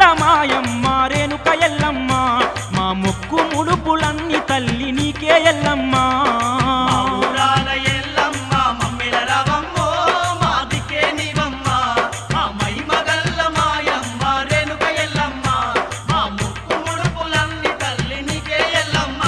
మాయమ్మ రేణుక ఎల్లమ్మ మా మొక్కు ముడుపులన్నీ తల్లి నీకే ఎల్లమ్మ ఊరాల ఎల్లమ్మ మమ్మిల రవమ్మో మా దిక్కే నీవమ్మ మా మహిమగల్ల మాయమ్మ రేణుక ఎల్లమ్మ మా ముక్కు ముడుపులన్నీ తల్లి నీకే ఎల్లమ్మ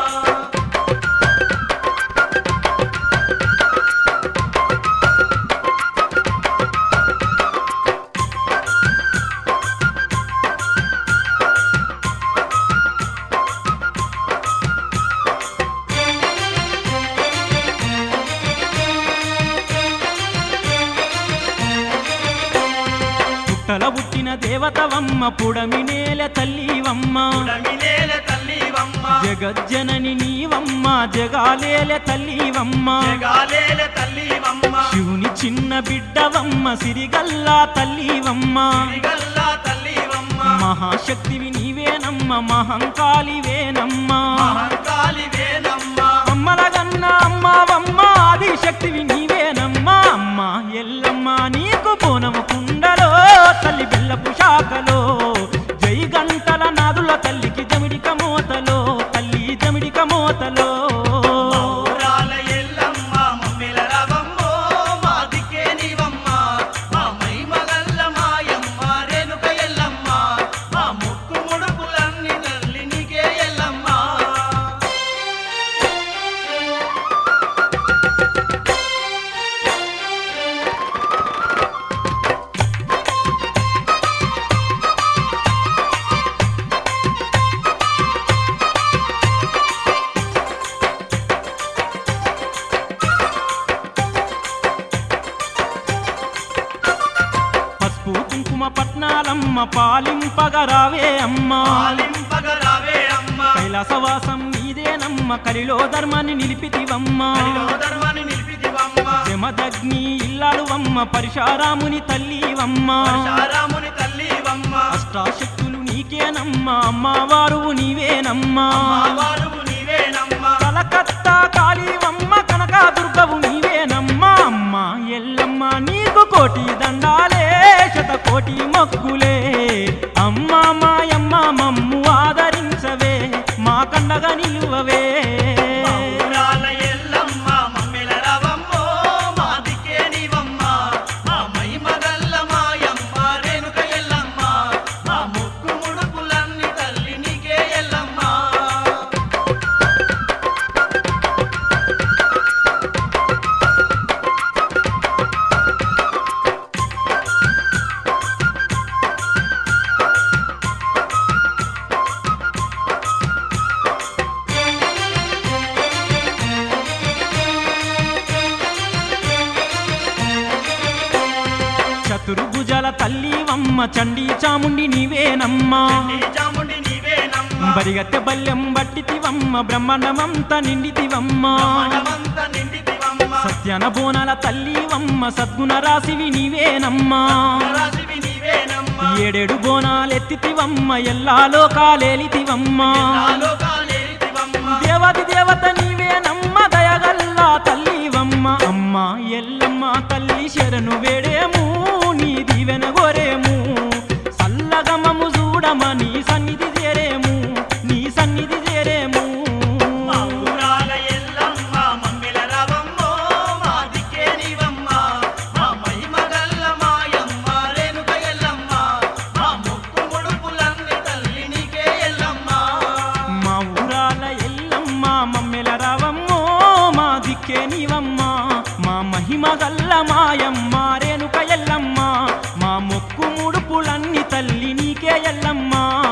పుట్టల పుట్టిన దేవతవమ్మ పుడమి నేల తల్లివమ్మ పుడమినేల తల్లివమ్మ జగజ్జనని నీవమ్మ జగాలేల తల్లివమ్మ జగాలేల తల్లివమ్మ శివుని చిన్న బిడ్డవమ్మ సిరిగల్లా తల్లివమ్మ సిరిగల్ల తల్లివమ్మ మహాశక్తివి నీవేనమ్మ మహంకాళివేనమ్మ మహంకాళివేనమ్మ అమ్మలగన్న అమ్మవమ్మ ఆదిశక్తివి నీవేనమ్మ అమ్మ ఎల్లమ్మ నీకు బోనము కుండలో తల్లి బెల్లపు శాఖలో జై గంటల నాదుల తల్లికి జమిడిక మోతలో తల్లి జమిడిక మోతలో ఊరాల ఎల్లమ్మ మమ్మిల రవమ్మో మా దిక్కే నీవమ్మ మా మహిమగల్ల మాయమ్మ రేణుక ఎల్లమ్మ మా ముక్కు ముడుపులన్నీ తల్లి నీకే ఎల్లమ్మ పసుపు కుంకుమ పట్నాలమ్మ పాలింపగరావే అమ్మ పాలింపగరావే అమ్మ కైలాసవాసం నీదేనమ్మ కలిలో ధర్మాన్ని నిలిపితివమ్మ హరిలో ధర్మాన్ని నిలిపితివమ్మ జమదగ్ని ఇల్లాలువమ్మ పరిశారాముని తల్లివమ్మ పరశురాముని తల్లివమ్మ అష్టాశక్తులు నీకేనమ్మ అమ్మవారు నీవేనమ్మ మావారువు నీవేనమ్మ కలకత్తా కాళీవమ్మ కనకాదుర్గవు నీవేనమ్మ అమ్మ ఎల్లమ్మ నీకు కోటి దండాలే శతకోటి మొక్కులే అమ్మ మాయమ్మ మమ్ము ఆదరించవే మా కండగా నిలువవే ఊరాల ఎల్లమ్మ మమ్మిల రవమ్మో మా దిక్కే నీవమ్మ మా మహిమగల్ల మాయమ్మ రేణుక ఎల్లమ్మ మా ముక్కు ముడుపులన్నీ తల్లి నీకే ఎల్లమ్మ చతుర్భుజాల తల్లివమ్మ చండీ చాముండి నీవేనమ్మ నీ చాముండి నీవేనమ్మ బరిగత్తె బల్యం బట్టితివమ్మ బ్రహ్మాండమంత నిండితివమ్మ మనమంత నిండితివమ్మ సత్యన బోనాల తల్లివమ్మ సద్గుణ రాశివి నీవేనమ్మ రాశివి నీవేనమ్మ ఏడేడు బోనాలెత్తితివమ్మ ఎల్లా లోకాలేలితివమ్మ నాలోకాలేరితివమ్మ దేవతి దేవత నీవేనమ్మ దయగల్లా తల్లివమ్మ అమ్మ ఎల్లమ్మ తల్లి శరణు వేడేము నీ దీవెన గోరేము సల్లగమము చూడమని సన్నిధి చేరేము నీ సన్నిధి చేరేము మా ఊరాల ఎల్లమ్మ మమ్మిల రవమ్మో మా దిక్కే నీవమ్మ మా మహిమగల్ల మాయమ్మ రేణుక ఎల్లమ్మ మా ముక్కు ముడుపులన్నీ తల్లి నీకే ఎల్లమ్మ మా ఊరాల ఎల్లమ్మ మమ్మెల రావమ్మో మా దిక్కే నీవమ్మ మా మహిమ గల్ల మాయమ్మ రేణుక ఎల్లమ్మ మా మొక్కు ముడుపులన్నీ తల్లి నీకే ఎల్లమ్మ